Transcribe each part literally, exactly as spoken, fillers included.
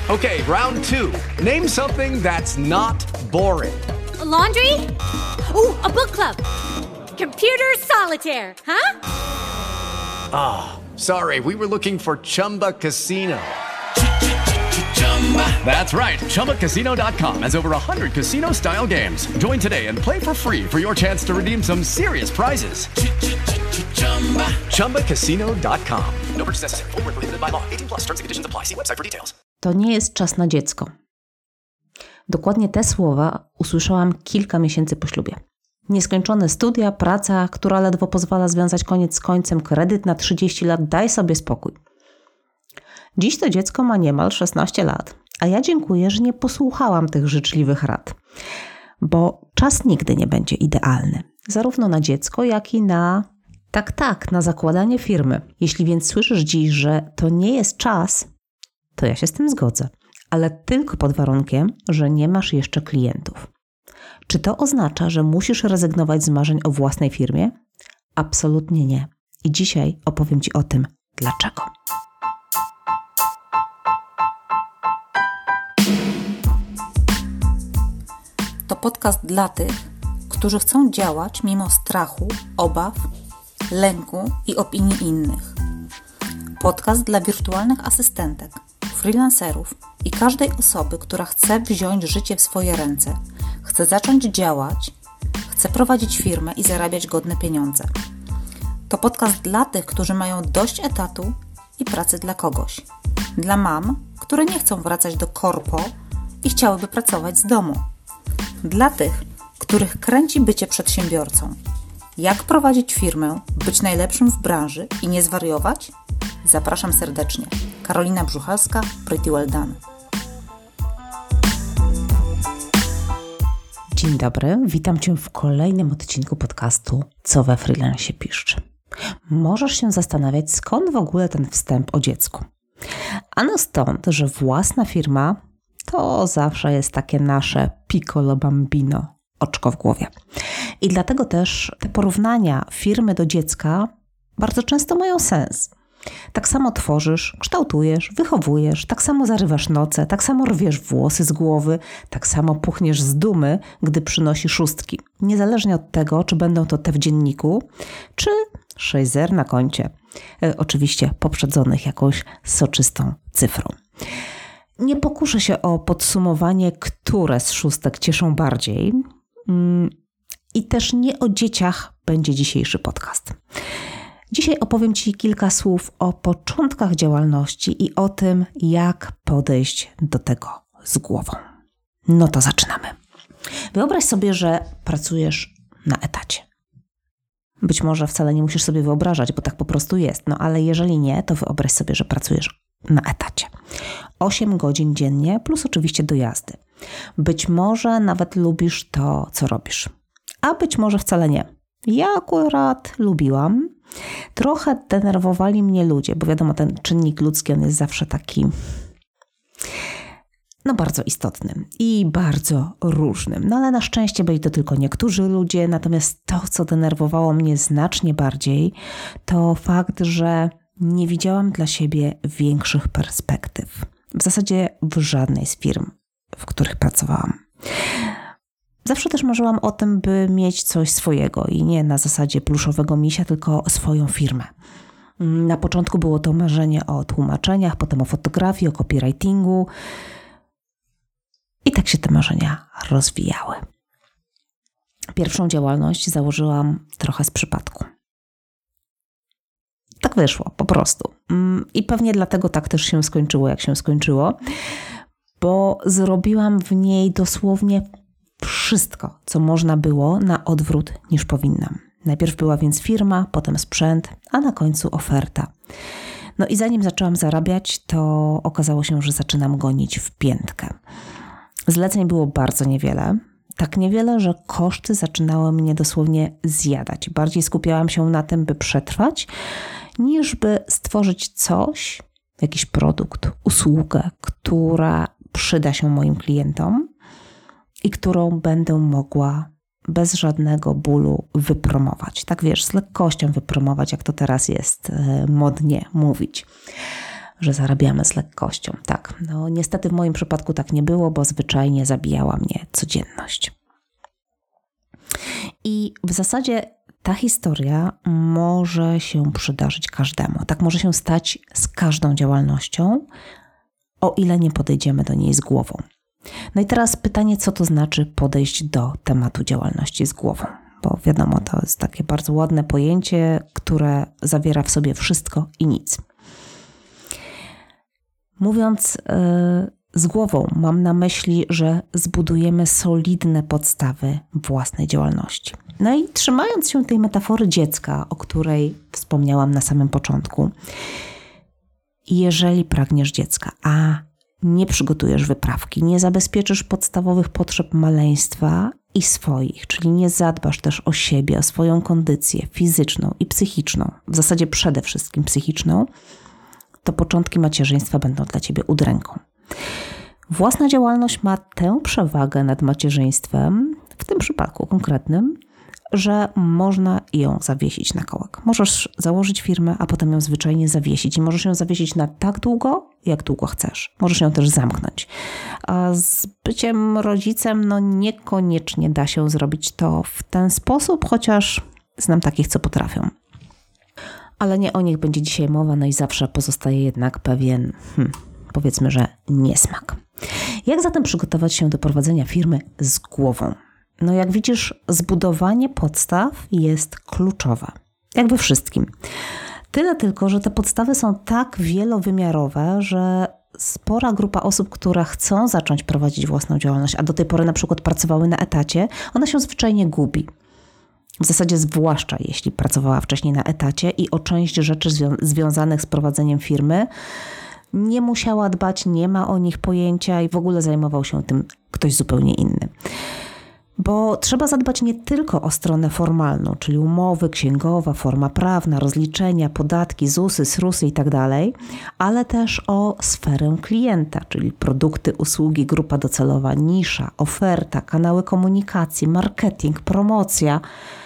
Okay, round two. Name something that's not boring. A laundry? Ooh, a book club. Computer solitaire, huh? Ah, oh, sorry. We were looking for Chumba Casino. That's right. Chumba Casino dot com has over one hundred casino-style games. Join today and play for free for your chance to redeem some serious prizes. Chumba Casino dot com. No purchase necessary. Void where prohibited by law. eighteen plus. Terms and conditions apply. See website for details. To nie jest czas na dziecko. Dokładnie te słowa usłyszałam kilka miesięcy po ślubie. Nieskończone studia, praca, która ledwo pozwala związać koniec z końcem, kredyt na trzydzieści lat, daj sobie spokój. Dziś to dziecko ma niemal szesnaście lat, a ja dziękuję, że nie posłuchałam tych życzliwych rad. Bo czas nigdy nie będzie idealny. Zarówno na dziecko, jak i na... Tak, tak, na zakładanie firmy. Jeśli więc słyszysz dziś, że to nie jest czas, to ja się z tym zgodzę. Ale tylko pod warunkiem, że nie masz jeszcze klientów. Czy to oznacza, że musisz rezygnować z marzeń o własnej firmie? Absolutnie nie. I dzisiaj opowiem Ci o tym, dlaczego. To podcast dla tych, którzy chcą działać mimo strachu, obaw, lęku i opinii innych. Podcast dla wirtualnych asystentek, freelancerów i każdej osoby, która chce wziąć życie w swoje ręce, chce zacząć działać, chce prowadzić firmę i zarabiać godne pieniądze. To podcast dla tych, którzy mają dość etatu i pracy dla kogoś. Dla mam, które nie chcą wracać do korpo i chciałyby pracować z domu. Dla tych, których kręci bycie przedsiębiorcą. Jak prowadzić firmę, być najlepszym w branży i nie zwariować? Zapraszam serdecznie. Karolina Brzuchalska, Pretty Well Done. Dzień dobry, witam Cię w kolejnym odcinku podcastu Co we freelancie piszczy. Możesz się zastanawiać, skąd w ogóle ten wstęp o dziecku. Ano stąd, że własna firma to zawsze jest takie nasze piccolo bambino, oczko w głowie. I dlatego też te porównania firmy do dziecka bardzo często mają sens. Tak samo tworzysz, kształtujesz, wychowujesz, tak samo zarywasz noce, tak samo rwiesz włosy z głowy, tak samo puchniesz z dumy, gdy przynosi szóstki. Niezależnie od tego, czy będą to te w dzienniku, czy sześć zer na koncie. E, oczywiście poprzedzonych jakąś soczystą cyfrą. Nie pokuszę się o podsumowanie, które z szóstek cieszą bardziej. I też nie o dzieciach będzie dzisiejszy podcast. Dzisiaj opowiem Ci kilka słów o początkach działalności i o tym, jak podejść do tego z głową. No to zaczynamy. Wyobraź sobie, że pracujesz na etacie. Być może wcale nie musisz sobie wyobrażać, bo tak po prostu jest. No ale jeżeli nie, to wyobraź sobie, że pracujesz na etacie. osiem godzin dziennie plus oczywiście dojazdy. Być może nawet lubisz to, co robisz. A być może wcale nie. Ja akurat lubiłam. Trochę denerwowali mnie ludzie, bo wiadomo, ten czynnik ludzki, on jest zawsze taki no bardzo istotnym i bardzo różnym. No ale na szczęście byli to tylko niektórzy ludzie, natomiast to, co denerwowało mnie znacznie bardziej, to fakt, że nie widziałam dla siebie większych perspektyw. W zasadzie w żadnej z firm, w których pracowałam. Zawsze też marzyłam o tym, by mieć coś swojego i nie na zasadzie pluszowego misia, tylko swoją firmę. Na początku było to marzenie o tłumaczeniach, potem o fotografii, o copywritingu. I tak się te marzenia rozwijały. Pierwszą działalność założyłam trochę z przypadku. Tak wyszło, po prostu. I pewnie dlatego tak też się skończyło, jak się skończyło, bo zrobiłam w niej dosłownie wszystko, co można było na odwrót niż powinnam. Najpierw była więc firma, potem sprzęt, a na końcu oferta. No i zanim zaczęłam zarabiać, to okazało się, że zaczynam gonić w piętkę. Zleceń było bardzo niewiele. Tak niewiele, że koszty zaczynały mnie dosłownie zjadać. Bardziej skupiałam się na tym, by przetrwać, niż by stworzyć coś, jakiś produkt, usługę, która przyda się moim klientom i którą będę mogła bez żadnego bólu wypromować. Tak wiesz, z lekkością wypromować, jak to teraz jest modnie mówić. że zarabiamy z lekkością. Tak, no niestety w moim przypadku tak nie było, bo zwyczajnie zabijała mnie codzienność. I w zasadzie ta historia może się przydarzyć każdemu. Tak może się stać z każdą działalnością, o ile nie podejdziemy do niej z głową. No i teraz pytanie, co to znaczy podejść do tematu działalności z głową? Bo wiadomo, to jest takie bardzo ładne pojęcie, które zawiera w sobie wszystko i nic. Mówiąc yy, z głową, mam na myśli, że zbudujemy solidne podstawy własnej działalności. No i trzymając się tej metafory dziecka, o której wspomniałam na samym początku, jeżeli pragniesz dziecka, a nie przygotujesz wyprawki, nie zabezpieczysz podstawowych potrzeb maleństwa i swoich, czyli nie zadbasz też o siebie, o swoją kondycję fizyczną i psychiczną, w zasadzie przede wszystkim psychiczną, to początki macierzyństwa będą dla ciebie udręką. Własna działalność ma tę przewagę nad macierzyństwem, w tym przypadku konkretnym, że można ją zawiesić na kołek. Możesz założyć firmę, a potem ją zwyczajnie zawiesić i możesz ją zawiesić na tak długo, jak długo chcesz. Możesz ją też zamknąć. A z byciem rodzicem, no niekoniecznie da się zrobić to w ten sposób, chociaż znam takich, co potrafią. Ale nie o nich będzie dzisiaj mowa, no i zawsze pozostaje jednak pewien, hmm, powiedzmy, że niesmak. Jak zatem przygotować się do prowadzenia firmy z głową? No jak widzisz, zbudowanie podstaw jest kluczowe. Jak we wszystkim. Tyle tylko, że te podstawy są tak wielowymiarowe, że spora grupa osób, które chcą zacząć prowadzić własną działalność, a do tej pory na przykład pracowały na etacie, ona się zwyczajnie gubi. W zasadzie zwłaszcza jeśli pracowała wcześniej na etacie i o część rzeczy zwią- związanych z prowadzeniem firmy nie musiała dbać, nie ma o nich pojęcia i w ogóle zajmował się tym ktoś zupełnie inny. Bo trzeba zadbać nie tylko o stronę formalną, czyli umowy, księgowa, forma prawna, rozliczenia, podatki, zusy, srusy i tak dalej, ale też o sferę klienta, czyli produkty, usługi, grupa docelowa, nisza, oferta, kanały komunikacji, marketing, promocja.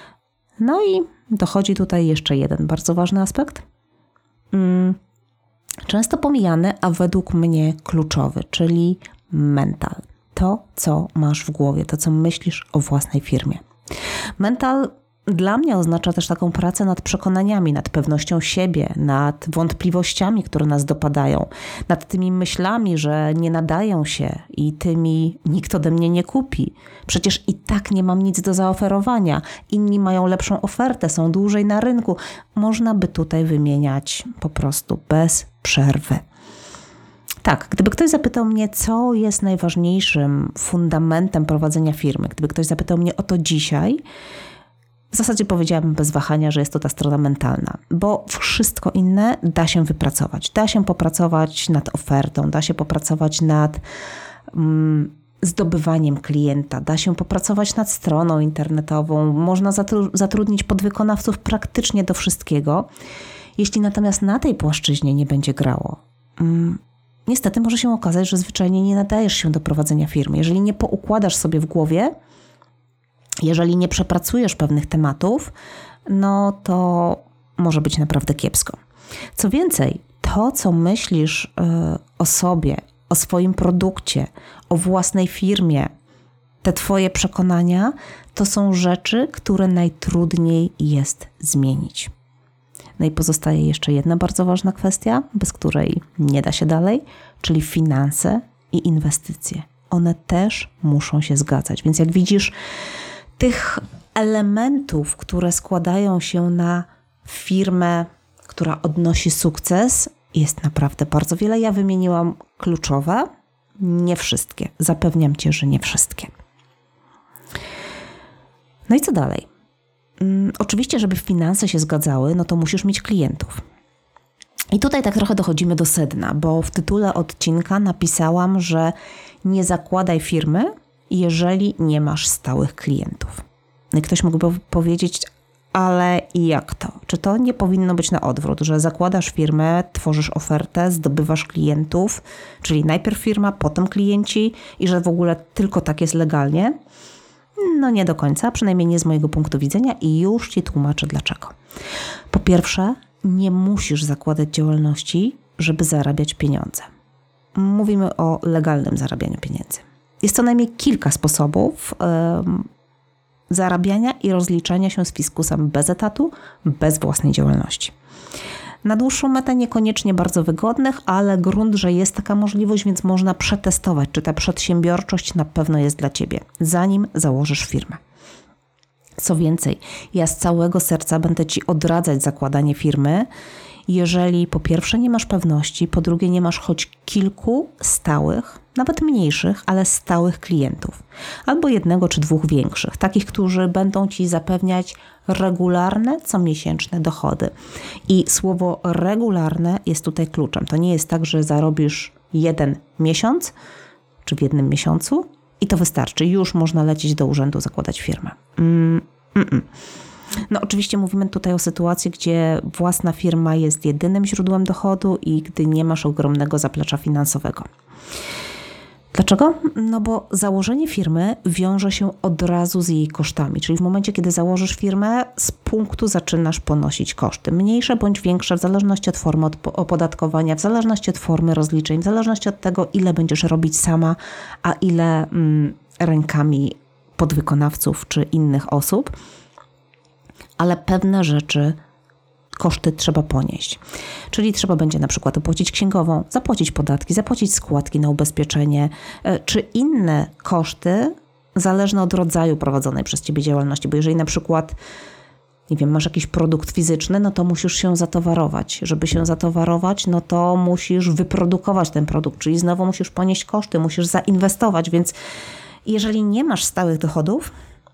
No i dochodzi tutaj jeszcze jeden bardzo ważny aspekt. Hmm. Często pomijany, a według mnie kluczowy, czyli mental. To, co masz w głowie, to, co myślisz o własnej firmie. Mental dla mnie oznacza też taką pracę nad przekonaniami, nad pewnością siebie, nad wątpliwościami, które nas dopadają, nad tymi myślami, że nie nadają się i tymi nikt ode mnie nie kupi. Przecież i tak nie mam nic do zaoferowania. Inni mają lepszą ofertę, są dłużej na rynku. Można by tutaj wymieniać po prostu bez przerwy. Tak, gdyby ktoś zapytał mnie, co jest najważniejszym fundamentem prowadzenia firmy, gdyby ktoś zapytał mnie o to dzisiaj, w zasadzie powiedziałabym bez wahania, że jest to ta strona mentalna, bo wszystko inne da się wypracować. Da się popracować nad ofertą, da się popracować nad mm, zdobywaniem klienta, da się popracować nad stroną internetową, można zatru- zatrudnić podwykonawców praktycznie do wszystkiego. Jeśli natomiast na tej płaszczyźnie nie będzie grało, mm, niestety może się okazać, że zwyczajnie nie nadajesz się do prowadzenia firmy. Jeżeli nie poukładasz sobie w głowie, jeżeli nie przepracujesz pewnych tematów, no to może być naprawdę kiepsko. Co więcej, to co myślisz yy, o sobie, o swoim produkcie, o własnej firmie, te twoje przekonania, to są rzeczy, które najtrudniej jest zmienić. No i pozostaje jeszcze jedna bardzo ważna kwestia, bez której nie da się dalej, czyli finanse i inwestycje. One też muszą się zgadzać. Więc jak widzisz, tych elementów, które składają się na firmę, która odnosi sukces, jest naprawdę bardzo wiele. Ja wymieniłam kluczowe, nie wszystkie. Zapewniam cię, że nie wszystkie. No i co dalej? Hmm, oczywiście, żeby finanse się zgadzały, no to musisz mieć klientów. I tutaj tak trochę dochodzimy do sedna, bo w tytule odcinka napisałam, że nie zakładaj firmy, jeżeli nie masz stałych klientów. No i ktoś mógłby powiedzieć, ale jak to? Czy to nie powinno być na odwrót, że zakładasz firmę, tworzysz ofertę, zdobywasz klientów, czyli najpierw firma, potem klienci i że w ogóle tylko tak jest legalnie? No nie do końca, przynajmniej nie z mojego punktu widzenia i już ci tłumaczę dlaczego. Po pierwsze, nie musisz zakładać działalności, żeby zarabiać pieniądze. Mówimy o legalnym zarabianiu pieniędzy. Jest co najmniej kilka sposobów um, zarabiania i rozliczania się z fiskusem bez etatu, bez własnej działalności. Na dłuższą metę niekoniecznie bardzo wygodnych, ale grunt, że jest taka możliwość, więc można przetestować, czy ta przedsiębiorczość na pewno jest dla Ciebie, zanim założysz firmę. Co więcej, ja z całego serca będę Ci odradzać zakładanie firmy, jeżeli po pierwsze nie masz pewności, po drugie nie masz choć kilku stałych, nawet mniejszych, ale stałych klientów. Albo jednego czy dwóch większych, takich, którzy będą Ci zapewniać regularne, comiesięczne dochody. I słowo regularne jest tutaj kluczem. To nie jest tak, że zarobisz jeden miesiąc, czy w jednym miesiącu i to wystarczy. Już można lecieć do urzędu, zakładać firmę. Mm, mm. No oczywiście mówimy tutaj o sytuacji, gdzie własna firma jest jedynym źródłem dochodu i gdy nie masz ogromnego zaplecza finansowego. Dlaczego? No bo założenie firmy wiąże się od razu z jej kosztami, czyli w momencie, kiedy założysz firmę, z punktu zaczynasz ponosić koszty. Mniejsze bądź większe, w zależności od formy opodatkowania, w zależności od formy rozliczeń, w zależności od tego, ile będziesz robić sama, a ile mm, rękami podwykonawców czy innych osób. Ale pewne rzeczy, koszty trzeba ponieść. Czyli trzeba będzie na przykład opłacić księgową, zapłacić podatki, zapłacić składki na ubezpieczenie, czy inne koszty zależne od rodzaju prowadzonej przez Ciebie działalności. Bo jeżeli na przykład, nie wiem, masz jakiś produkt fizyczny, no to musisz się zatowarować. Żeby się zatowarować, no to musisz wyprodukować ten produkt, czyli znowu musisz ponieść koszty, musisz zainwestować, więc jeżeli nie masz stałych dochodów,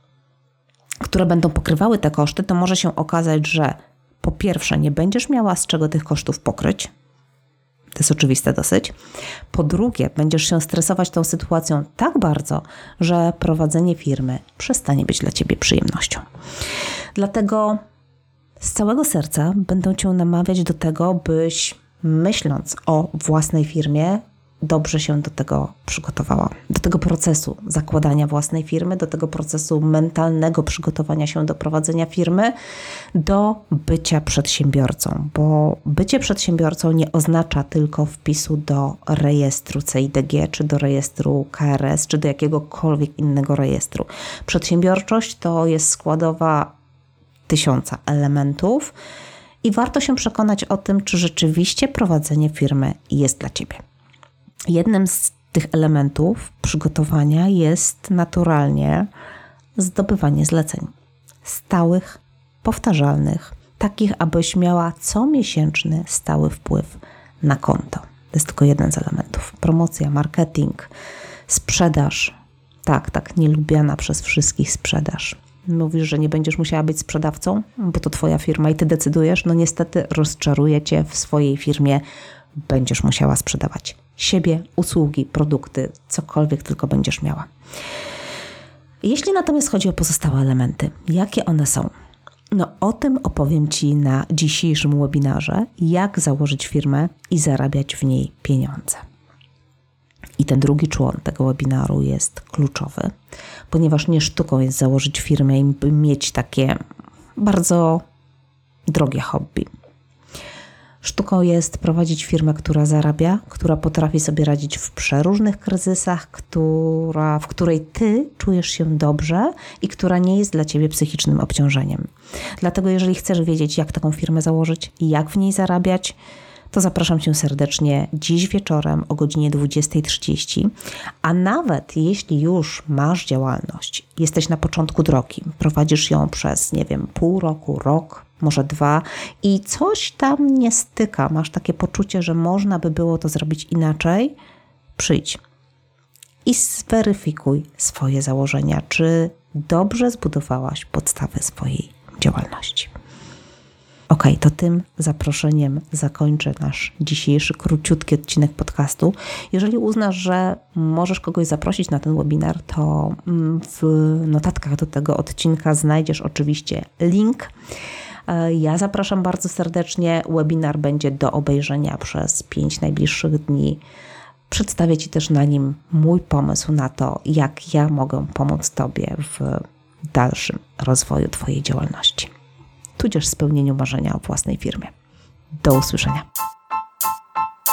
które będą pokrywały te koszty, to może się okazać, że po pierwsze nie będziesz miała z czego tych kosztów pokryć. To jest oczywiste dosyć. Po drugie, będziesz się stresować tą sytuacją tak bardzo, że prowadzenie firmy przestanie być dla Ciebie przyjemnością. Dlatego z całego serca będę Cię namawiać do tego, byś myśląc o własnej firmie, dobrze się do tego przygotowała, do tego procesu zakładania własnej firmy, do tego procesu mentalnego przygotowania się do prowadzenia firmy, do bycia przedsiębiorcą, bo bycie przedsiębiorcą nie oznacza tylko wpisu do rejestru C I D G, czy do rejestru K R S, czy do jakiegokolwiek innego rejestru. Przedsiębiorczość to jest składowa tysiąca elementów i warto się przekonać o tym, czy rzeczywiście prowadzenie firmy jest dla Ciebie. Jednym z tych elementów przygotowania jest naturalnie zdobywanie zleceń. Stałych, powtarzalnych, takich, abyś miała comiesięczny stały wpływ na konto. To jest tylko jeden z elementów. Promocja, marketing, sprzedaż. Tak, tak, nielubiana przez wszystkich sprzedaż. Mówisz, że nie będziesz musiała być sprzedawcą, bo to Twoja firma i Ty decydujesz. No niestety rozczaruję Cię, w swojej firmie będziesz musiała sprzedawać siebie, usługi, produkty, cokolwiek tylko będziesz miała. Jeśli natomiast chodzi o pozostałe elementy, jakie one są? No o tym opowiem Ci na dzisiejszym webinarze, jak założyć firmę i zarabiać w niej pieniądze. I ten drugi człon tego webinaru jest kluczowy, ponieważ nie sztuką jest założyć firmę i mieć takie bardzo drogie hobby. Sztuką jest prowadzić firmę, która zarabia, która potrafi sobie radzić w przeróżnych kryzysach, która, w której Ty czujesz się dobrze i która nie jest dla Ciebie psychicznym obciążeniem. Dlatego jeżeli chcesz wiedzieć, jak taką firmę założyć i jak w niej zarabiać, to zapraszam Cię serdecznie dziś wieczorem o godzinie dwudziestej trzydzieści, a nawet jeśli już masz działalność, jesteś na początku drogi, prowadzisz ją przez, nie wiem, pół roku, rok, może dwa i coś tam nie styka, masz takie poczucie, że można by było to zrobić inaczej, przyjdź i zweryfikuj swoje założenia, czy dobrze zbudowałaś podstawy swojej działalności. Ok, to tym zaproszeniem zakończę nasz dzisiejszy króciutki odcinek podcastu. Jeżeli uznasz, że możesz kogoś zaprosić na ten webinar, to w notatkach do tego odcinka znajdziesz oczywiście link. Ja zapraszam bardzo serdecznie. Webinar będzie do obejrzenia przez pięć najbliższych dni. Przedstawię Ci też na nim mój pomysł na to, jak ja mogę pomóc Tobie w dalszym rozwoju Twojej działalności, tudzież spełnieniu marzenia o własnej firmie. Do usłyszenia.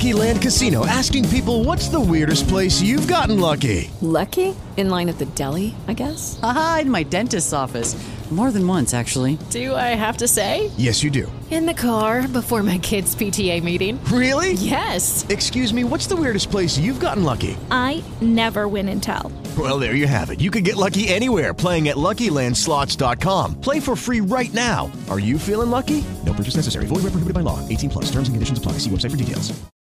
Lucky Land Casino, asking people, what's the weirdest place you've gotten lucky? Lucky? In line at the deli, I guess? Aha, in my dentist's office. More than once, actually. Do I have to say? Yes, you do. In the car before my kids' P T A meeting. Really? Yes. Excuse me, what's the weirdest place you've gotten lucky? I never win and tell. Well, there you have it. You can get lucky anywhere, playing at Lucky Land Slots dot com. Play for free right now. Are you feeling lucky? No purchase necessary. Void where prohibited by law. eighteen plus. Terms and conditions apply. See website for details.